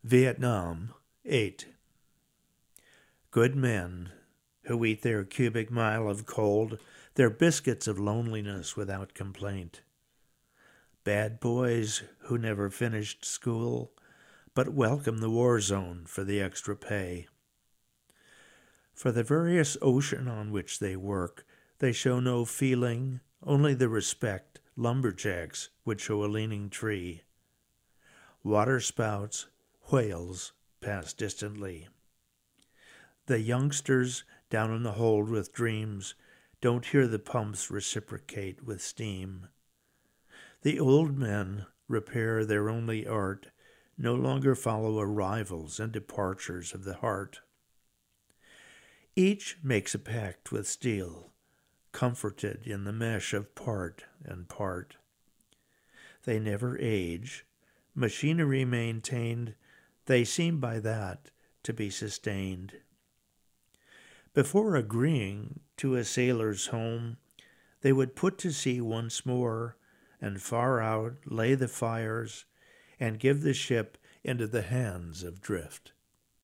Vietnam 8. Good men who eat their cubic mile of cold, their biscuits of loneliness without complaint. Bad boys who never finished school, but welcome the war zone for the extra pay. For the various ocean on which they work, they show no feeling, only the respect lumberjacks would show a leaning tree. Waterspouts, whales pass distantly. The youngsters down in the hold with dreams don't hear the pumps reciprocate with steam. The old men repair their only art, no longer follow arrivals and departures of the heart. Each makes a pact with steel, comforted in the mesh of part and part. They never age, machinery maintained, they seem by that to be sustained. Before agreeing to a sailor's home, they would put to sea once more, and far out lay the fires, and give the ship into the hands of drift.